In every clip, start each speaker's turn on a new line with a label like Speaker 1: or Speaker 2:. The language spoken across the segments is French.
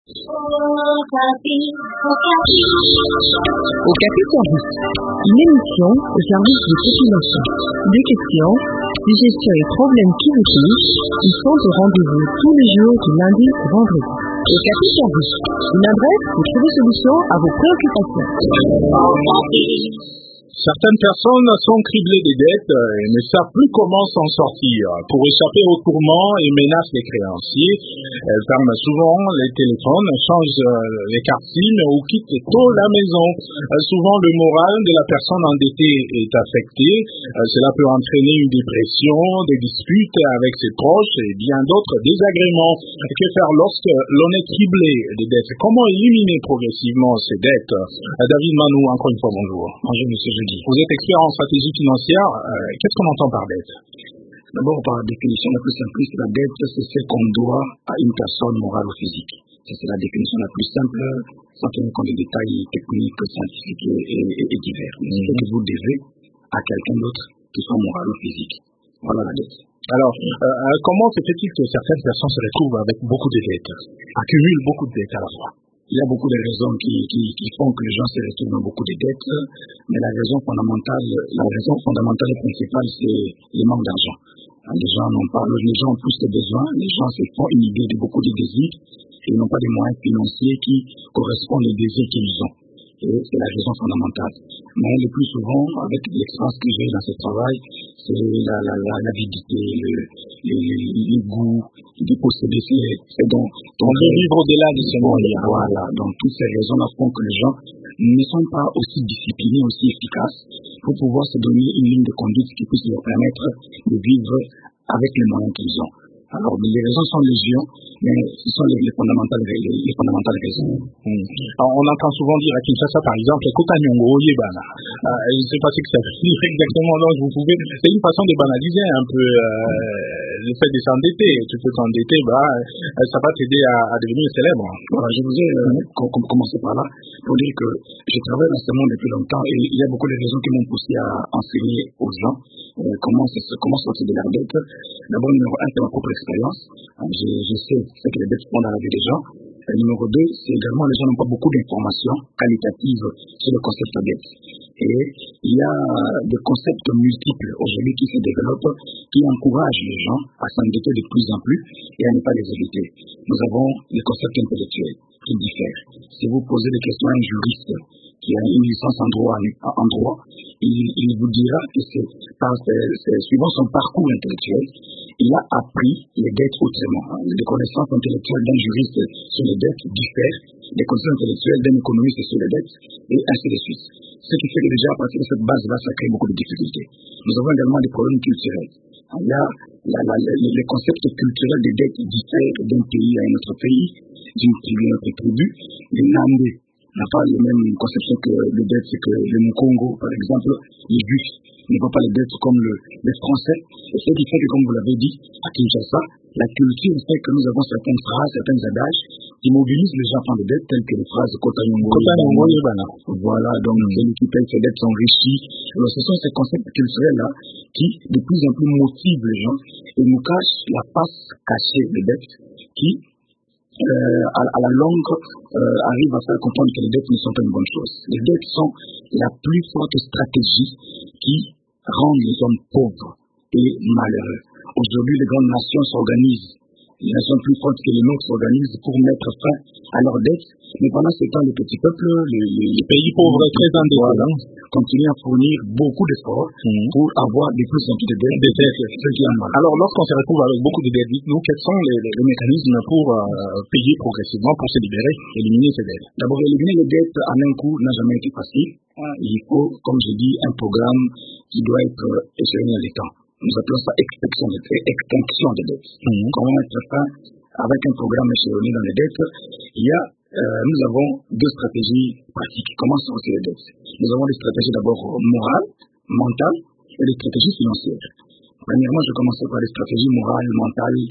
Speaker 1: Au Café Service, une émission au service des populations. Des questions, suggestions et problèmes qui vous touchent, ils sont au rendez-vous tous les jours du lundi au vendredi. Au Café Service, une adresse pour trouver solution à vos préoccupations.
Speaker 2: Certaines personnes sont criblées des dettes et ne savent plus comment s'en sortir. Pour échapper au tourment et menacent les créanciers, elles ferment souvent les téléphones, changent les cartes SIM ou quittent tôt la maison. Souvent, le moral de la personne endettée est affecté. Cela peut entraîner une dépression, des disputes avec ses proches et bien d'autres désagréments. Que faire lorsque l'on est criblé des dettes? Comment éliminer progressivement ces dettes? David Manou, encore une fois, bonjour.
Speaker 3: Bonjour, monsieur Jeudi.
Speaker 2: Vous êtes expert en stratégie financière. Qu'est-ce qu'on entend par dette?
Speaker 3: D'abord, par définition la plus simpliste, la dette, c'est ce qu'on doit à une personne morale ou physique. C'est la définition la plus simple, sans tenir compte des détails techniques, scientifiques et divers. Mais c'est ce que vous devez à quelqu'un d'autre, qui soit moral ou physique. Voilà la dette.
Speaker 2: Alors, comment se fait-il que certaines personnes se retrouvent avec beaucoup de dettes, accumulent beaucoup de dettes à la fois?
Speaker 3: Il y a beaucoup de raisons qui font que les gens se retrouvent dans beaucoup de dettes, mais la raison fondamentale et principale, c'est le manque d'argent. Les gens ont plus de besoins, les gens se font une idée de beaucoup de désirs, et n'ont pas des moyens financiers qui correspondent aux désirs qu'ils ont. Et c'est la raison fondamentale. Mais le plus souvent, avec l'expérience que j'ai dans ce travail, c'est l'avidité, le goût de posséder. C'est donc
Speaker 2: de vivre au-delà de ce monde.
Speaker 3: Voilà. Donc toutes ces raisons-là font que les gens ne sont pas aussi disciplinés, aussi efficaces pour pouvoir se donner une ligne de conduite qui puisse leur permettre de vivre avec les moyens qu'ils ont. Alors, les raisons sont légion, mais ce sont les fondamentales raisons.
Speaker 2: Alors, on entend souvent dire à Kinshasa, par exemple, Kokanyongo Yebana. Je ne sais pas ce que ça veut dire exactement, donc c'est une façon de banaliser un peu le fait de s'endetter. Tu peux t'endetter, ça va t'aider à devenir célèbre.
Speaker 3: Voilà, je vous ai commencé par là pour dire que je travaille dans ce monde depuis longtemps et il y a beaucoup de raisons qui m'ont poussé à enseigner aux gens comment sortir de la dette. D'abord, numéro 1, c'est ma propre expérience. Je sais ce que les dettes font dans la vie des gens. Et numéro 2, c'est également les gens n'ont pas beaucoup d'informations qualitatives sur le concept de dette. Et il y a des concepts multiples aujourd'hui qui se développent, qui encouragent les gens à s'endetter de plus en plus et à ne pas les éviter. Nous avons les concepts intellectuels qui diffèrent. Si vous posez des questions à un juriste qui a une licence en droit, il vous dira que c'est suivant son parcours intellectuel, il a appris les dettes autrement. Les connaissances intellectuelles d'un juriste sur les dettes diffèrent des connaissances intellectuelles d'un économiste sur les dettes, et ainsi de suite. Ce qui fait que déjà à partir de cette base-là, ça crée beaucoup de difficultés. Nous avons également des problèmes culturels. Il y a les concepts culturels des dettes diffèrent d'un pays à un autre pays, d'une tribu à une autre tribu. Les Nandés n'a pas les mêmes conceptions que les dettes, c'est que le Mukongo, par exemple, les Juifs ne voient pas les dettes comme les Français. Et ce qui fait que, comme vous l'avez dit, à Kinshasa, la culture fait que nous avons certaines phrases, certains adages qui mobilisent les gens à prendre des dettes, telles que les phrases Kokanyongo Yebana. Voilà, donc celui qui paye ses dettes s'enrichit. Alors, ce sont ces concepts culturels-là qui, de plus en plus, motivent les gens et nous cachent la face cachée des dettes qui, à la longue, arrive à faire comprendre que les dettes ne sont pas une bonne chose. Les dettes sont la plus forte stratégie qui rend les hommes pauvres et malheureux. Aujourd'hui, les grandes nations s'organisent. Les nations plus fortes que les nôtres s'organisent pour mettre fin à leurs dettes. Mais pendant ce temps, les petits peuples, les pays pauvres et très endettés, continuent à fournir beaucoup d'efforts pour avoir de plus en plus de dettes.
Speaker 2: Alors, lorsqu'on se retrouve avec beaucoup de dettes, dites-nous quels sont les mécanismes pour payer progressivement, pour se libérer, éliminer ces dettes?
Speaker 3: D'abord, éliminer les dettes en un coup n'a jamais été facile. Il faut, comme je dis, un programme qui doit être échelonné dans les temps. Nous appelons ça extinction des dettes. Comment mettre fin avec un programme échelonné dans les dettes? Nous avons deux stratégies pratiques. Comment sortir les dettes? Nous avons des stratégies d'abord morales, mentales et des stratégies financières. Premièrement, je commencerai par les stratégies morales, mentales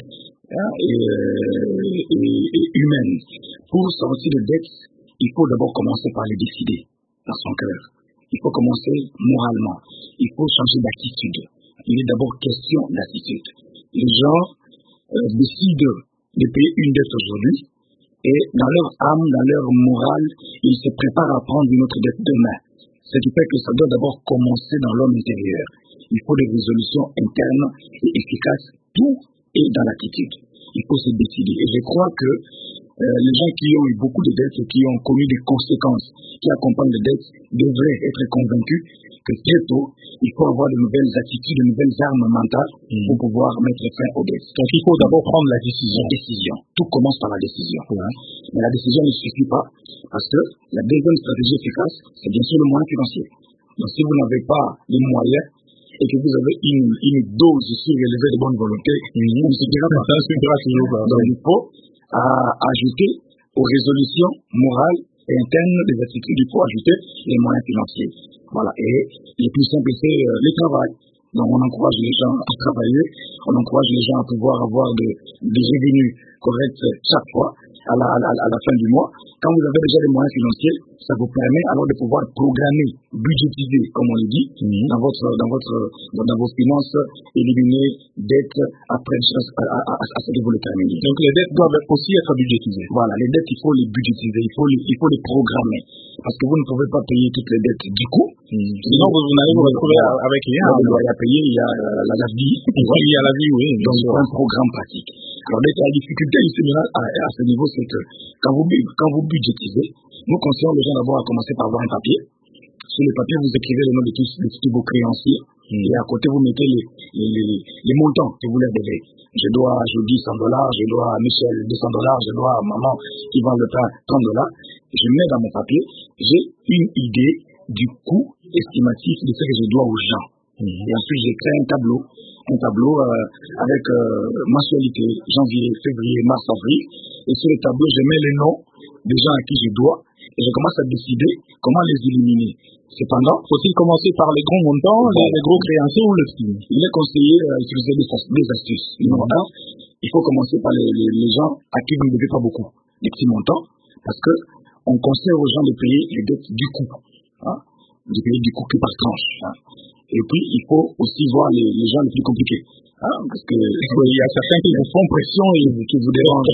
Speaker 3: et humaines. Pour sortir des dettes, il faut d'abord commencer par les décider dans son cœur. Il faut commencer moralement. Il faut changer d'attitude. Il est d'abord question d'attitude. Les gens décident de payer une dette aujourd'hui et dans leur âme, dans leur morale, ils se préparent à prendre une autre dette demain. Ce qui fait que ça doit d'abord commencer dans l'homme intérieur. Il faut des résolutions internes et efficaces. Tout est dans l'attitude. Il faut se décider. Et je crois que les gens qui ont eu beaucoup de dettes et qui ont connu des conséquences qui accompagnent les dettes devraient être convaincus que très tôt, il faut avoir de nouvelles attitudes, de nouvelles armes mentales pour pouvoir mettre fin aux dettes.
Speaker 2: Donc il faut d'abord prendre la décision.
Speaker 3: Tout commence par la décision. Mais la décision ne suffit pas parce que la deuxième stratégie efficace, c'est bien sûr le moyen financier. Donc si vous n'avez pas les moyens et que vous avez une dose surélevée de bonne volonté, on ne suffira pas. Donc il faut ajouter aux résolutions morales et internes des attitudes, il faut ajouter les moyens financiers. Voilà. Et le plus simple, c'est le travail. Donc on encourage les gens à travailler, on encourage les gens à pouvoir avoir des revenus corrects chaque fois à la fin du mois. Quand vous avez déjà les moyens financiers, ça vous permet alors de pouvoir programmer, budgétiser, comme on le dit, dans vos finances, éliminer dettes après à ce que vous le terminez.
Speaker 2: Donc les dettes doivent aussi être budgétisées.
Speaker 3: Voilà, les dettes, il faut les budgétiser, il faut les programmer. Parce que vous ne pouvez pas payer toutes les dettes du coup.
Speaker 2: Sinon, vous allez vous retrouver avec rien.
Speaker 3: Il y a à payer, il y a la vie.
Speaker 2: Il y a la vie, oui.
Speaker 3: Donc, il faut un programme pratique. Alors, la difficulté ici, à ce niveau, c'est que quand vous budgétisez, nous conseillons les gens d'abord à commencer par avoir un papier. Sur le papier, vous écrivez le nom de tous vos créanciers. Et à côté, vous mettez les montants que vous leur devez. Je dois à Jody $100, je dois à Michel $200, je dois à maman qui vend le pain $30. Je mets dans mon papier, j'ai une idée du coût estimatif de ce que je dois aux gens. Et ensuite, j'ai créé un tableau avec mensualité, janvier, février, mars, avril. Et sur le tableau, je mets les noms des gens à qui je dois et je commence à décider comment les éliminer. Cependant,
Speaker 2: faut-il commencer par les gros montants, les gros créanciers ou le petit?
Speaker 3: Il est conseillé d'utiliser des astuces. Numéro 1, il faut commencer par les gens à qui vous ne devez pas beaucoup, des petits montants, parce que on conseille aux gens de payer les dettes du coup, de payer du coup que par tranche. Et puis, il faut aussi voir les gens les plus compliqués. Parce que il y a certains qui vous font pression et qui vous dérangent.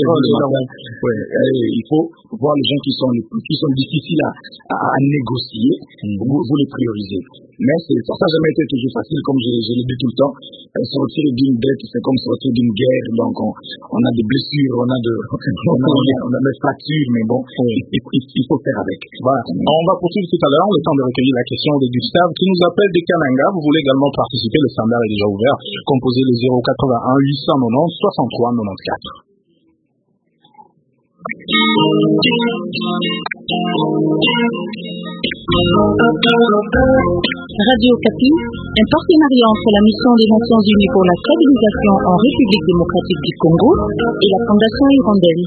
Speaker 3: Il faut voir les gens qui sont difficiles à négocier, vous les priorisez. Mais ça n'a jamais été toujours facile, comme je l'ai dit tout le temps. Sortir d'une dette, c'est comme sortir d'une guerre. Donc, on a des blessures, on a des fractures, mais bon, il faut faire avec.
Speaker 2: Voilà. On va poursuivre tout à l'heure, le temps de recueillir la question de Gustave, qui nous appelle de Kananga. Vous voulez également participer, le standard est déjà ouvert. Composez le 081 890 63 94.
Speaker 1: Radio Okapi, un partenariat entre la mission des Nations Unies pour la stabilisation en République démocratique du Congo et la Fondation Hirondelle.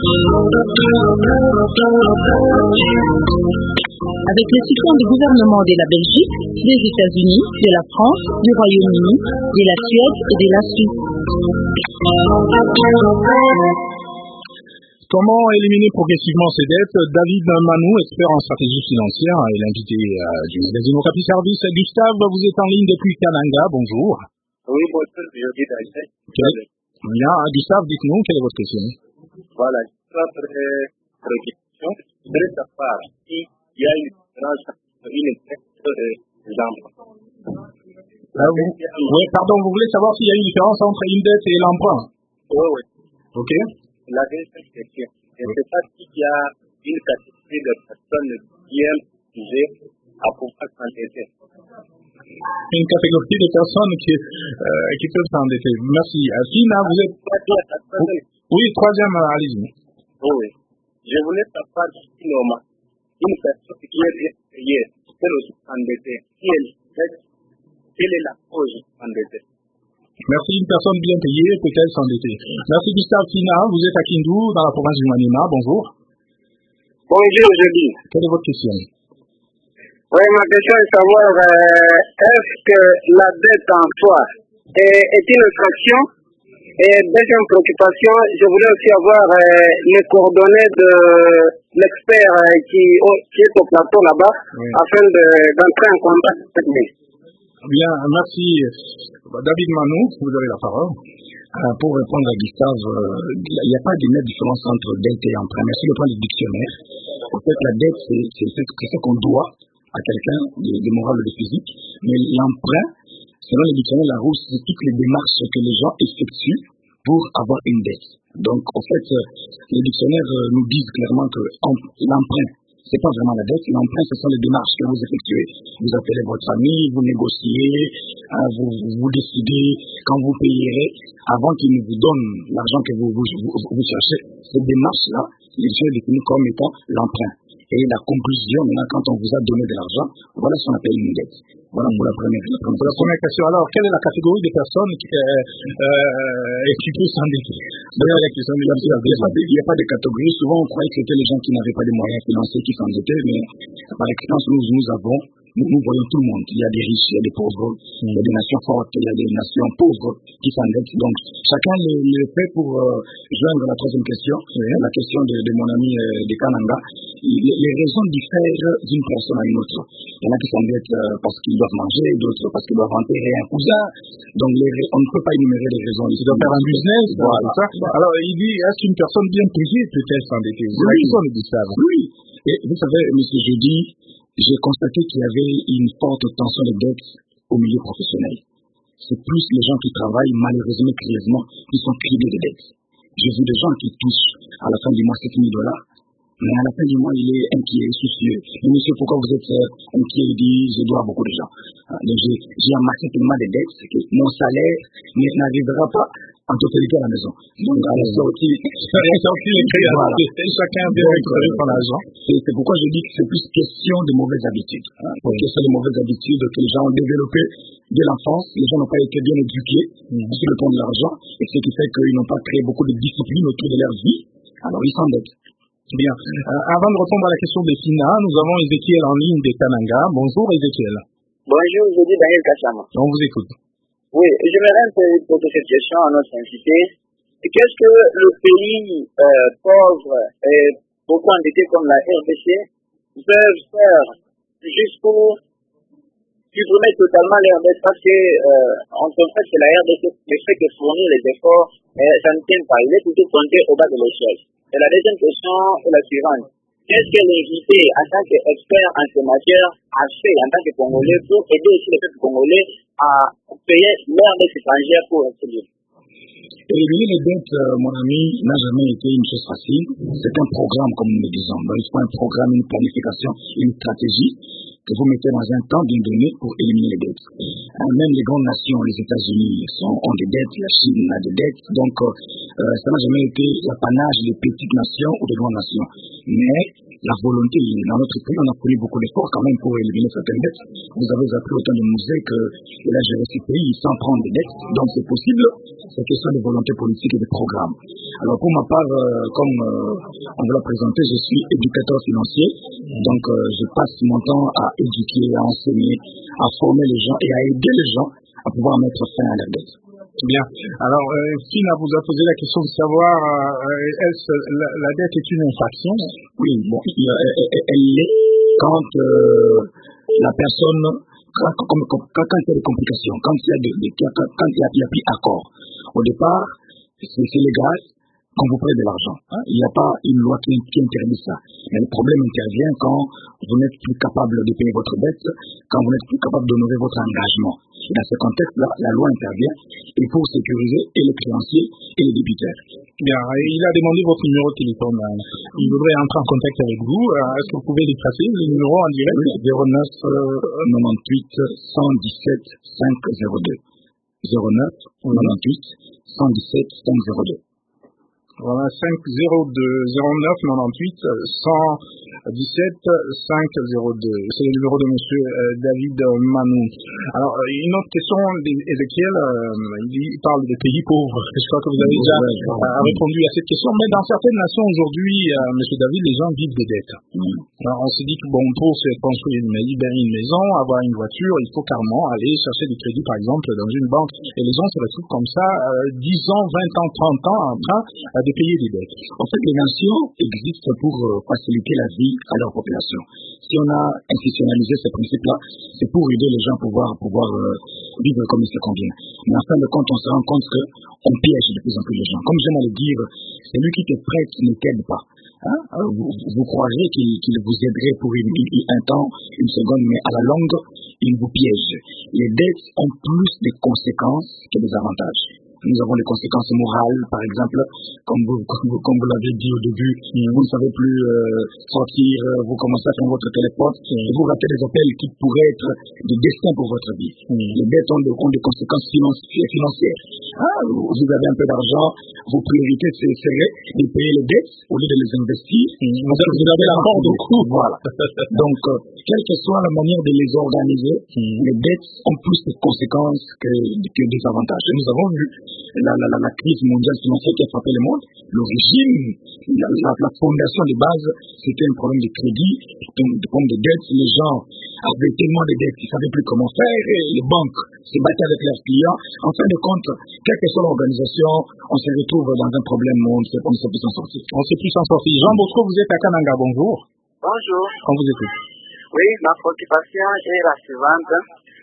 Speaker 1: Avec le soutien du gouvernement de la Belgique, des États-Unis, de la France, du Royaume-Uni, de la Suède et de la Suisse.
Speaker 2: Comment éliminer progressivement ces dettes? David Manou, expert en stratégie financière, est l'invité du magazine Okapi Service. Gustave, vous êtes en ligne depuis Kananga. Bonjour.
Speaker 4: Oui, bonjour, je dis David.
Speaker 2: Bien, Gustave, dites-nous, quelle est votre question?
Speaker 4: Voilà, notre question, je voudrais savoir s'il y a une différence entre une dette et l'emprunt.
Speaker 2: Oui, pardon, vous voulez savoir s'il y a une différence entre une dette et l'emprunt?
Speaker 4: Oui.
Speaker 2: Ok.
Speaker 4: La deuxième question, je ne sais pas s'il y a une catégorie de personnes bien jugées à pouvoir s'endetter.
Speaker 2: Une catégorie de personnes qui peuvent s'endetter. Merci. Fina, vous êtes... Oui, troisième, allez-y.
Speaker 4: Oui. Je voulais savoir si normalement, une personne qui est bien payée peut aussi s'endetter. Quelle est la cause s'endetter?
Speaker 2: Merci. Une personne bien payée peut-elle s'endetter? Merci Gustave. Fina, vous êtes à Kindu, dans la province du Maniema. Bonjour.
Speaker 4: Bonjour, je dis.
Speaker 2: Quelle est votre question?
Speaker 4: Oui, ma question est de savoir, est-ce que la dette en soi est une infraction? Et deuxième préoccupation, je voulais aussi avoir les coordonnées de l'expert qui est au plateau là-bas, afin d'entrer en contact avec lui.
Speaker 2: Bien, merci. David Manou, vous avez la parole.
Speaker 3: Pour répondre à Gustave, il n'y a pas de nette différence entre dette et emprunt. Mais sur le plan du dictionnaire, en fait, la dette, c'est ce qu'on doit à quelqu'un de moral ou de physique. Mais l'emprunt, selon le dictionnaire Larousse, c'est toutes les démarches que les gens effectuent pour avoir une dette. Donc, en fait, les dictionnaires nous disent clairement que l'emprunt, c'est pas vraiment la dette. L'emprunt, ce sont les démarches que vous effectuez. Vous appelez votre ami, vous négociez, vous décidez quand vous payerez, avant qu'il ne vous donne l'argent que vous cherchez. Cette démarche-là, les gens définissent comme étant l'emprunt. Et la conclusion, maintenant, quand on vous a donné de l'argent, voilà ce qu'on appelle une dette. Voilà pour la première
Speaker 2: question. Alors, quelle est la catégorie des personnes qui peut s'endetter?
Speaker 3: Il n'y a pas de catégorie. Souvent, on croyait que c'était les gens qui n'avaient pas de moyens financiers qui s'endettaient, mais par expérience, nous voyons tout le monde. Il y a des riches, il y a des pauvres, il y a des nations fortes, il y a des nations pauvres qui s'endettent. Donc, chacun le fait pour joindre la troisième question, la question de mon ami de Kananga. Les raisons diffèrent d'une personne à une autre. Il y en a qui s'endettent parce qu'ils doivent manger, d'autres parce qu'ils doivent enterrer un cousin. Donc, on ne peut pas énumérer les raisons.
Speaker 2: Ils doivent faire un business. Voilà. Alors, il dit, est-ce qu'une personne bien payée peut-elle s'endetter?
Speaker 3: Oui. Et vous savez, monsieur Jeudi, j'ai constaté qu'il y avait une forte tension de dette au milieu professionnel. C'est plus les gens qui travaillent, malheureusement, grièvement, qui sont criblés de dettes. J'ai vu des gens qui touchent à la fin du mois $7,000, mais à la fin du mois, il est inquiet, soucieux. Mais monsieur, pourquoi vous êtes inquiet? Il dit, je dois à beaucoup de gens. Donc j'ai amassé tellement de dettes que mon salaire n'arrivera pas en totalité à la maison. Donc à la sortie,
Speaker 2: voilà. Chacun vient récupérer son argent.
Speaker 3: C'est pourquoi je dis que c'est plus question de mauvaises habitudes. Parce que c'est les mauvaises habitudes que les gens ont développées dès l'enfance. Les gens n'ont pas été bien éduqués sur le plan de l'argent, et ce qui fait qu'ils n'ont pas créé beaucoup de discipline autour de leur vie. Alors ils s'endettent.
Speaker 2: Bien. Avant de répondre à la question des FINA, nous avons Ezekiel en ligne de Kananga. Bonjour Ezekiel.
Speaker 4: Bonjour, je dis Daniel Kachama.
Speaker 2: On vous écoute.
Speaker 4: Oui, j'aimerais poser cette question à notre invité. Qu'est-ce que le pays pauvre et beaucoup endetté comme la RDC peuvent faire juste pour supprimer totalement la RDC? Parce que on comprend que la RDC ne fait que fournir les efforts, ça ne tient pas. Il est plutôt compté au bas de l'échelle. Et la deuxième question est la suivante. Qu'est-ce que l'invité, en tant qu'expert en ces matières, a fait en tant que Congolais pour aider aussi les peuples congolais à payer leurs dettes étrangères pour rester libre?
Speaker 3: Éliminer les dettes, mon ami, n'a jamais été une chose facile. C'est un programme, comme nous le disons. Donc, il faut un programme, une planification, une stratégie que vous mettez dans un temps bien donné pour éliminer les dettes. Même les grandes nations, les États-Unis ont des dettes, la Chine a des dettes. Donc, ça n'a jamais été l'apanage des petites nations ou des grandes nations. Mais la volonté, dans notre pays, on a pris beaucoup d'efforts quand même pour éliminer certaines dettes. Vous avez appris autant de musées qu'il a géré ce pays sans prendre des dettes. Donc, c'est possible. C'est question de volonté politique et de programme. Alors, pour ma part, comme on vous l'a présenté, je suis éducateur financier. Donc, je passe mon temps à éduquer, à enseigner, à former les gens et à aider les gens à pouvoir mettre fin à la dette.
Speaker 2: Bien. Alors, Fina vous a posé la question de savoir, est-ce la dette est une infraction?
Speaker 3: Oui, bon, elle l'est quand la personne, quand il y a des complications, quand il y a plus accord. Au départ, c'est légal quand vous prenez de l'argent. Il n'y a pas une loi qui interdit ça. Mais le problème intervient quand vous n'êtes plus capable de payer votre dette, quand vous n'êtes plus capable d'honorer votre engagement. Et dans ce contexte-là, la loi intervient et pour sécuriser et les créanciers et les débiteurs.
Speaker 2: Bien, il a demandé votre numéro de téléphone. Il voudrait entrer en contact avec vous. Est-ce que vous pouvez lui tracer le numéro en direct?
Speaker 3: 09 98 117 502. 09 98 117 502.
Speaker 2: Voilà, 502 09 98 117 502. C'est le numéro de monsieur David Manou. Alors, une autre question d'Ezekiel, il parle des pays pauvres. Je crois que vous avez déjà répondu à cette question. Mais dans certaines nations aujourd'hui, monsieur David, les gens vivent des dettes. Alors, on se dit que bon, pour se construire une maison, avoir une voiture, il faut carrément aller chercher des crédits, par exemple, dans une banque. Et les gens se retrouvent comme ça, 10 ans, 20 ans, 30 ans en train de payer des dettes.
Speaker 3: En fait, les nations existent pour faciliter la vie à leur population. Si on a institutionnalisé ces principes-là, c'est pour aider les gens à pouvoir vivre comme il se convient. Mais en fin de compte, on se rend compte qu'on piège de plus en plus les gens. Comme j'aime à le dire, celui qui te prête ne t'aide pas. Hein? Vous croirez qu'il vous aiderait pour un temps, une seconde, mais à la longue, il vous piège. Les dettes ont plus de conséquences que des avantages. Nous avons des conséquences morales, par exemple, comme vous l'avez dit au début, vous ne savez plus sortir, vous commencez à faire votre téléphone, et vous ratez des appels qui pourraient être des destins pour votre vie. Les dettes ont des conséquences financières. Vous avez un peu d'argent, vos priorités seraient de payer les dettes au lieu de les investir.
Speaker 2: Vous avez la porte au cou.
Speaker 3: Voilà. Donc, quelle que soit la manière de les organiser, les dettes ont plus de conséquences que des avantages. Et nous avons vu la crise mondiale financière qui a frappé le monde. L'origine, la fondation de base, c'était un problème de crédit, un problème de dettes. Les gens avaient tellement de dettes qu'ils ne savaient plus comment faire et les banques se battaient avec leurs clients. En fin de compte, quelle que soit l'organisation, on se retrouve dans un problème où on ne sait plus s'en sortir.
Speaker 2: On ne sait plus s'en sortir. Jean Bosco, vous êtes à Kananga, bonjour.
Speaker 4: Bonjour.
Speaker 2: On vous écoute.
Speaker 4: Oui, ma préoccupation est la suivante.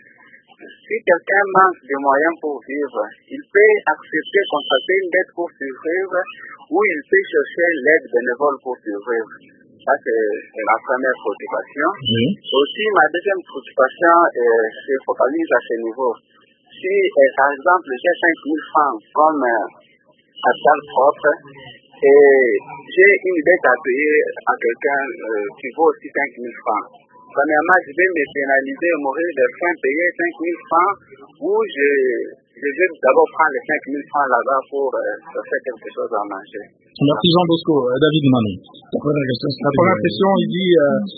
Speaker 4: Si quelqu'un manque de moyens pour vivre, il peut accepter contracter une dette pour survivre ou il peut chercher l'aide bénévole pour survivre. Ça, c'est ma première préoccupation. Aussi, ma deuxième préoccupation se focalise à ce niveau. Si, par exemple, j'ai 5 000 francs comme capital propre et j'ai une dette à payer à quelqu'un qui vaut aussi 5 000 francs. Premièrement, je vais me pénaliser et mourir de faim, payer 5 000 francs ou je vais d'abord prendre les 5 000 francs là-bas pour faire quelque chose à manger.
Speaker 2: Merci Jean Bosco. David Manou.
Speaker 3: La
Speaker 2: première question, il dit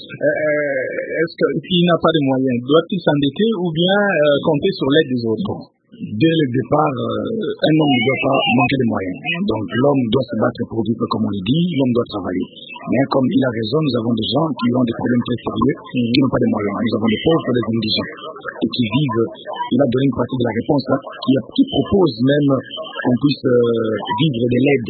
Speaker 2: est-ce que s'il n'a pas de moyens, doit-il s'endetter ou bien compter sur l'aide des autres?
Speaker 3: Dès le départ, un homme ne doit pas manquer de moyens. Donc l'homme doit se battre pour vivre, comme on le dit, l'homme doit travailler. Mais comme il a raison, nous avons des gens qui ont des problèmes très sérieux, qui n'ont pas de moyens. Nous avons des pauvres, des indigents, et qui vivent. Il a donné une partie de la réponse là, qui propose même qu'on puisse vivre de l'aide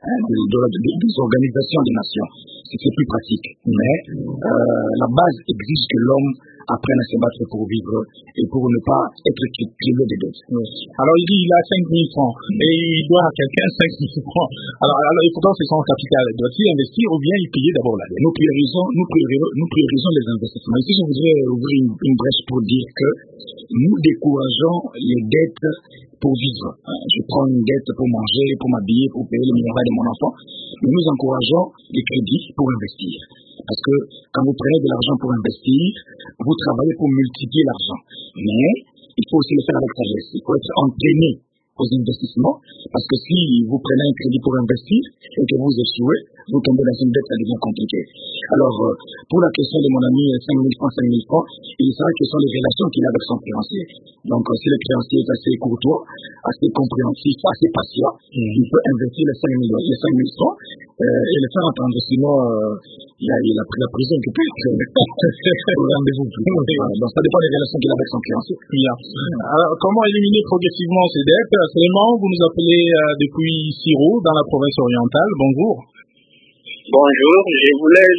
Speaker 3: des organisations des nations. C'est plus pratique. Mais la base exige que l'homme apprenne à se battre pour vivre et pour ne pas être privé de dettes.
Speaker 2: Alors il dit il a 5 000 francs et il doit à quelqu'un 5 000 francs. Alors et pourtant c'est son capital. Doit-il investir ou bien il payer d'abord la dette?
Speaker 3: Nous priorisons les investissements. Ici je voudrais ouvrir une brèche pour dire que nous décourageons les dettes pour vivre. Je prends une dette pour manger, pour m'habiller, pour payer le minéral de mon enfant. Mais nous encourageons les crédits pour investir. Parce que quand vous prenez de l'argent pour investir, vous travaillez pour multiplier l'argent. Mais il faut aussi le faire avec sagesse. Il faut être entraîné aux investissements. Parce que si vous prenez un crédit pour investir et que vous échouez, vous tombez dans une dette, ça devient compliqué. Alors, pour la question de mon ami 5 000 francs, il savait quelles sont les relations qu'il a avec son créancier. Donc, si le créancier est assez courtois, assez compréhensif, assez patient, il peut investir les 5 000 francs et le faire entendre. Sinon, il a pris la prison qui peut être au rendez-vous. Donc, ça dépend des relations qu'il a avec son créancier.
Speaker 2: Alors, comment éliminer progressivement ces dettes? Seulement, vous nous appelez depuis Siro, dans la province orientale. Bonjour.
Speaker 4: Bonjour, je voulais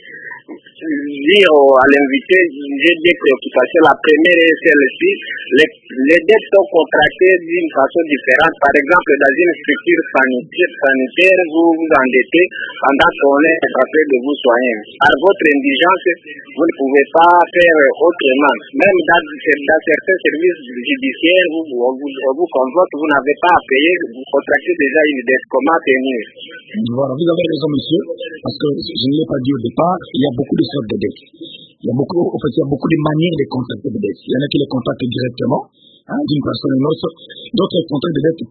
Speaker 4: dire à l'invité, j'ai des préoccupations. La première est celle-ci. Les dettes sont contractées d'une façon différente. Par exemple, dans une structure sanitaire, vous vous endettez pendant qu'on est capable de vous soigner. Par votre indigence, vous ne pouvez pas faire autrement. Même dans certains services judiciaires, on vous convoque, vous n'avez pas à payer, vous contractez déjà une dette. Comment tenir?
Speaker 3: Voilà, vous avez raison, monsieur, parce que je ne l'ai pas dit au départ, il y a beaucoup de sortes de dettes. Il y a beaucoup de manières de contracter des dettes. Il y en a qui les contractent directement, d'une personne à une autre. D'autres contractent des dettes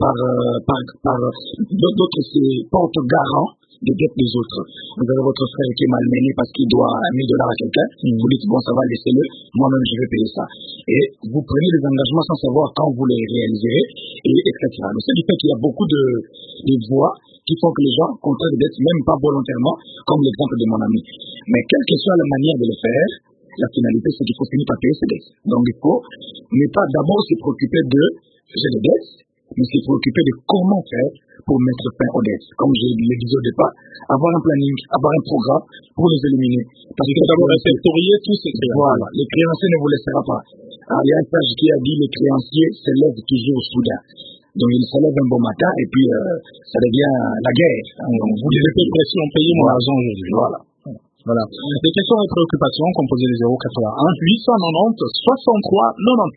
Speaker 3: d'autres se portent garant des dettes des autres. Vous avez votre frère qui est malmené parce qu'il doit $1 000 à quelqu'un. Vous dites, bon, ça va, laissez-le. Moi-même, je vais payer ça. Et vous prenez des engagements sans savoir quand vous les réaliserez, etc. Donc, ça dit qu'il y a beaucoup de voies qui font que les gens contractent des dettes, même pas volontairement, comme l'exemple de mon ami. Mais quelle que soit la manière de le faire, la finalité, c'est qu'il faut finir par payer ses dettes. Donc, il faut ne pas d'abord se préoccuper de j'ai des dettes, mais c'est préoccupé de comment faire pour mettre fin aux dettes. Comme je le disais au départ, avoir un planning, avoir un programme pour les éliminer. Parce que
Speaker 2: d'abord répertorier tous ces créanciers.
Speaker 3: Voilà, les créanciers ne vous laissera pas. Alors, il y a un page qui a dit les créanciers se lèvent toujours soudain. Donc ils se lèvent un bon matin et puis ça devient la guerre.
Speaker 2: Donc vous devez payer pression, payer mon argent aujourd'hui.
Speaker 3: Voilà.
Speaker 2: Voilà. Les questions et préoccupations, composées des 081 890 63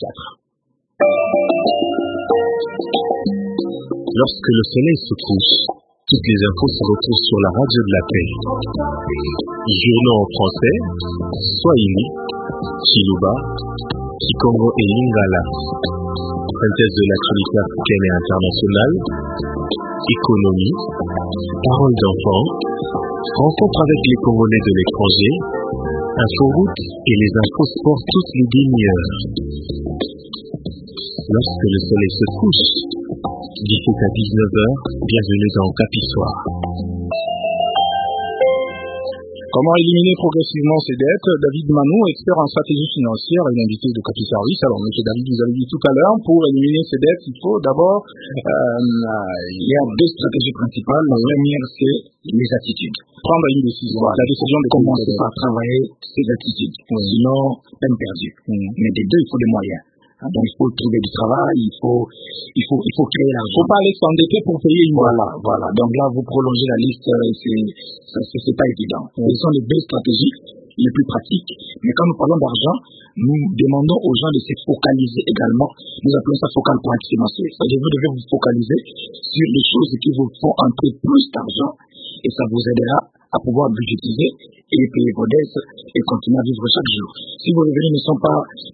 Speaker 2: 94.
Speaker 5: Lorsque le soleil se couche, toutes les infos se retrouvent sur la radio de la paix. Journaux en français, Swahili, Chiluba, Kikongo et Lingala. Synthèse de l'actualité africaine et internationale, économie, paroles d'enfants, rencontre avec les Congolais de l'étranger, inforoute et les infos sport toutes les demi-heures. Lorsque le soleil se couche, 17 à 19h, bienvenue dans Capissoir.
Speaker 2: Comment éliminer progressivement ces dettes? David Manou, expert en stratégie financière et l'invité de Capiservice. Alors, monsieur David, vous avez dit tout à l'heure, pour éliminer ces dettes, il faut d'abord...
Speaker 3: il y a deux stratégies principales. La première, c'est les attitudes.
Speaker 2: Prendre une décision. Voilà. La décision de
Speaker 3: commencer par travailler ces attitudes. Sinon, peine perdue. Mais des deux, il faut des moyens. Donc, il faut trouver du travail, il faut créer l'argent.
Speaker 2: Il ne faut pas aller s'endetter pour payer une
Speaker 3: Voilà. Donc là, vous prolongez la liste, c'est pas évident. Ce sont les deux stratégies les plus pratiques. Mais quand nous parlons d'argent, nous demandons aux gens de se focaliser également. Nous appelons ça focal point financier. C'est-à-dire, vous devez vous focaliser sur les choses qui vous font entrer plus d'argent et ça vous aidera à pouvoir budgétiser et payer vos dettes et continuer à vivre chaque jour. Si vos revenus ne sont pas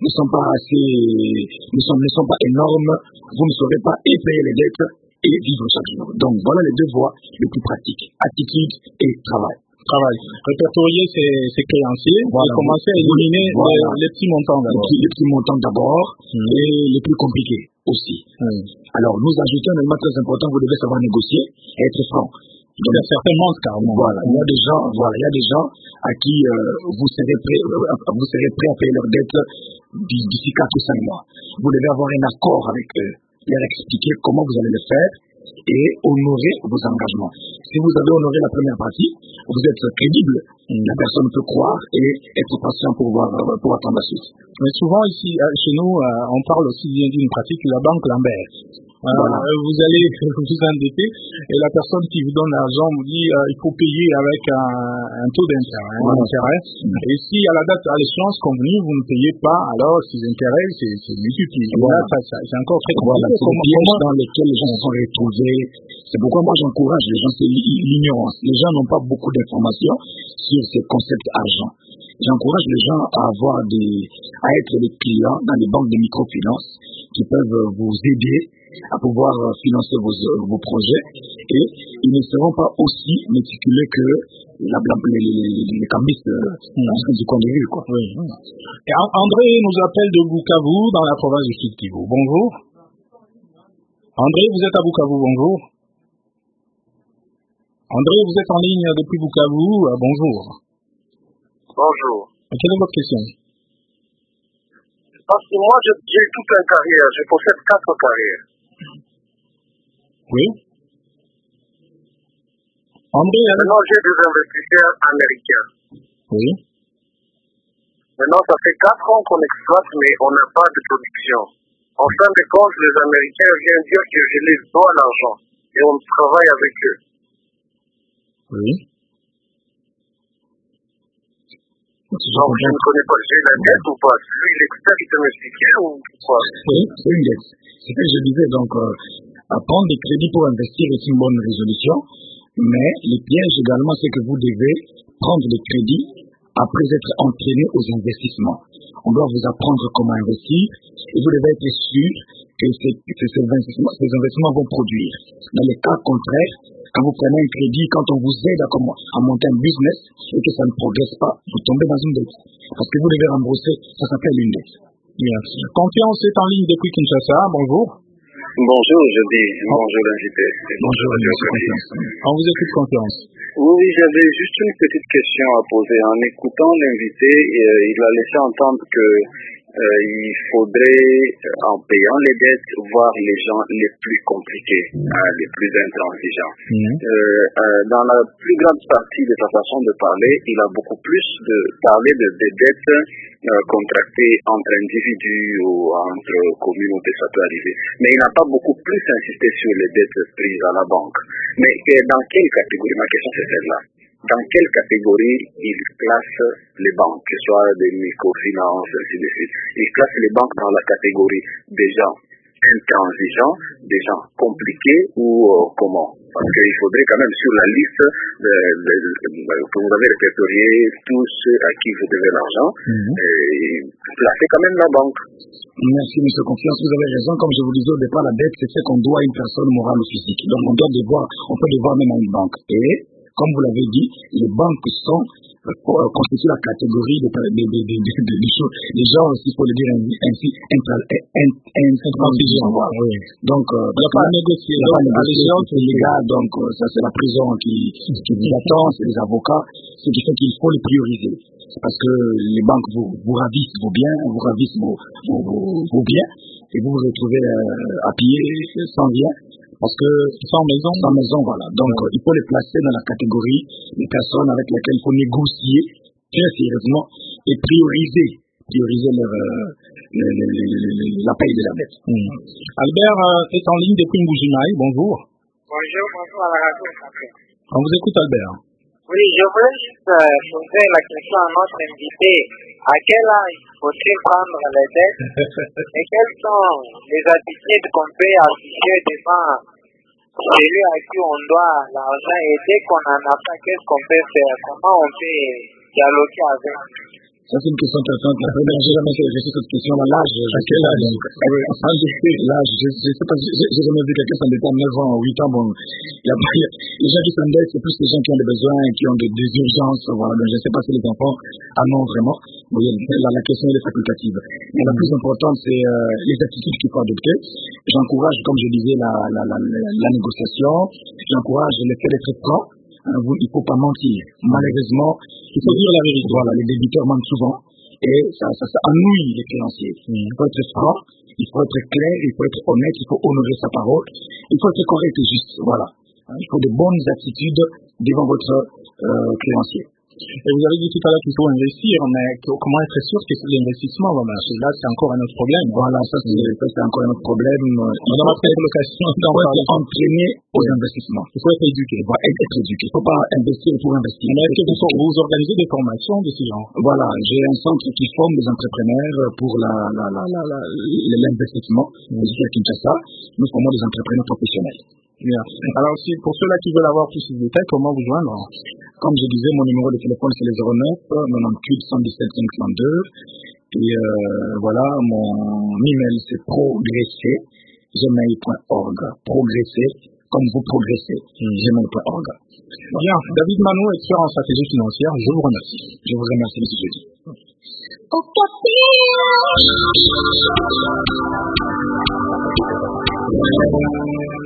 Speaker 3: énormes, vous ne saurez pas et payer les dettes et vivre chaque jour. Donc voilà les deux voies les plus pratiques, attitude et travail.
Speaker 2: Répertorier ces créanciers et commencer à éliminer les petits montants d'abord.
Speaker 3: Les petits montants d'abord et les plus compliqués aussi. Alors nous ajoutons un élément très important, vous devez savoir négocier et être franc.
Speaker 2: Donc, il y a certains manques carrément.
Speaker 3: Voilà, il y a des gens à qui vous serez prêt à payer leurs dettes d'ici 4 ou 5 mois. Vous devez avoir un accord avec eux, leur expliquer comment vous allez le faire et honorer vos engagements. Si vous avez honoré la première partie, vous êtes crédible, la personne peut croire et être patient pour attendre la suite.
Speaker 2: Mais souvent ici, chez nous, on parle aussi d'une pratique, la banque Lambert. Vous allez vous endetter et la personne qui vous donne l'argent vous dit il faut payer avec un taux d'intérêt. Et si à la date à l'échéance convenue vous ne payez pas, alors ces intérêts c'est multiplié. Là, c'est encore très compliqué.
Speaker 3: C'est des pièges dans lesquels les gens se sont retrouvés. C'est pourquoi moi j'encourage les gens, c'est l'ignorance. Les gens n'ont pas beaucoup d'informations sur ces concepts argent. J'encourage les gens à être des clients dans les banques de microfinance qui peuvent vous aider à pouvoir financer vos projets et ils ne seront pas aussi méticuleux que les cambistes du coin de rue, quoi.
Speaker 2: Oui. Et André nous appelle de Bukavu dans la province du Sud Kivu. Bonjour. André, vous êtes à Bukavu, bonjour. André, vous êtes en ligne depuis Bukavu, bonjour.
Speaker 6: Bonjour.
Speaker 2: Quelle est votre question?
Speaker 6: Parce que moi, j'ai toute une carrière. Je possède 4 carrières.
Speaker 2: Oui. André,
Speaker 6: maintenant, j'ai des investisseurs américains.
Speaker 2: Oui.
Speaker 6: Maintenant, ça fait 4 ans qu'on exploite, mais on n'a pas de production. En fin de compte, les Américains viennent dire que je les dois l'argent. Et on travaille avec eux.
Speaker 2: Oui.
Speaker 6: Donc, je ne connais pas, j'ai la dette ou pas? Lui, l'expert, il peut m'expliquer ou quoi?
Speaker 3: Oui, c'est une dette. C'est ce que je disais, donc, prendre des crédits pour investir est une bonne résolution, mais le piège également, c'est que vous devez prendre des crédits après être entraîné aux investissements. On doit vous apprendre comment investir et vous devez être sûr que ces investissements vont produire. Dans les cas contraires, quand vous prenez un crédit, quand on vous aide à monter un business et que ça ne progresse pas, vous tombez dans une dette. Parce que vous devez rembourser, ça s'appelle une dette.
Speaker 2: Merci. Confiance est en ligne depuis Kinshasa. Bonjour.
Speaker 6: Bonjour, je dis. Bonjour, l'invité.
Speaker 3: Bonjour, Confiance.
Speaker 2: On vous écoute, Confiance.
Speaker 6: Oui, j'avais juste une petite question à poser. En écoutant l'invité, il a laissé entendre que il faudrait, en payant les dettes, voir les gens les plus compliqués, les plus intransigeants. Dans la plus grande partie de sa façon de parler, il a beaucoup plus parlé des dettes contractées entre individus ou entre communautés, ça peut arriver. Mais il n'a pas beaucoup plus insisté sur les dettes prises à la banque. Mais dans quelle catégorie? Ma question c'est celle-là. Dans quelle catégorie il classe les banques, que ce soit des microfinances, ainsi de suite? Il classe les banques dans la catégorie des gens intransigeants, des gens compliqués ou comment? Parce qu'il faudrait quand même sur la liste que vous avez répertorié tous ceux à qui vous devez l'argent, placer quand même la banque.
Speaker 3: Merci, M. Confiance. Vous avez raison. Comme je vous disais au départ, la dette, c'est ce qu'on doit à une personne morale ou physique. Donc, on peut devoir même à une banque. Et, comme vous l'avez dit, les banques constituent la catégorie des choses, des gens, s'il faut le dire ainsi, intransigeants. Donc, la négociation, c'est légal, donc ça c'est la prison qui vous attend, c'est les avocats, ce qui fait qu'il faut les prioriser. Parce que les banques vous ravissent vos biens, vous ravissent vos biens, et vous vous retrouvez à pied, sans rien. Parce que sans maison, voilà. Donc, il faut les placer dans la catégorie des personnes avec lesquelles il faut négocier très sérieusement et prioriser la paye de la dette.
Speaker 2: Albert est en ligne depuis Mbujimaï. Bonjour.
Speaker 4: Bonjour à la radio.
Speaker 2: On vous écoute, Albert.
Speaker 4: Oui, je voulais juste poser la question à notre invité. À quel âge faut-il prendre les dettes et quelles sont les attitudes qu'on peut afficher devant celui à qui on doit l'argent et dès qu'on n'en a pas, qu'est-ce qu'on peut faire? Comment on peut dialoguer avec?
Speaker 3: Ça, c'est une question intéressante. La première, j'ai jamais réfléchi cette question-là. L'âge, je sais l'âge. L'âge, je sais pas, j'ai jamais vu quelqu'un s'endetter à 9 ans, 8 ans. Bon, les gens qui s'endettent, c'est plus les gens qui ont des besoins, qui ont des urgences. Voilà. Donc, je sais pas si les enfants en ont vraiment. Bon, la question, elle est facultative. Mais la plus importante, c'est les attitudes qu'il faut adopter. J'encourage, comme je disais, la négociation. J'encourage le fait d'être franc. Il ne faut pas mentir. Malheureusement, il faut dire la vérité. Voilà, les débiteurs mentent souvent et ça ennuie les créanciers. Il faut être franc, il faut être clair, il faut être honnête, il faut honorer sa parole, il faut être correct et juste. Voilà. Il faut de bonnes attitudes devant votre créancier.
Speaker 2: Et vous avez dit tout à l'heure qu'il faut investir, mais comment être sûr que l'investissement va marcher? Là, c'est encore un autre problème.
Speaker 3: Voilà, ça c'est encore un autre problème.
Speaker 2: On a fait location.
Speaker 3: Il faut être entraîné aux investissements.
Speaker 2: Il faut être éduqué.
Speaker 3: Il faut être éduqué. Il ne faut pas investir pour investir.
Speaker 2: Mais est-ce que vous organisez des formations de ce genre?
Speaker 3: Voilà, j'ai un centre qui forme des entrepreneurs pour l'investissement. Je suis à Kinshasa. Nous formons des entrepreneurs professionnels.
Speaker 2: Bien. Alors, pour ceux-là qui veulent avoir tous ces détails, comment vous joindre?
Speaker 3: Comme je disais, mon numéro de téléphone, c'est le 09 98 117 532. Et voilà, mon email, c'est progresser@gmail.org. Progresser, comme vous progressez, gmail.org.
Speaker 2: Bien. David Manou, expert en stratégie financière, je vous remercie.
Speaker 3: Je vous remercie, M. Jeudi.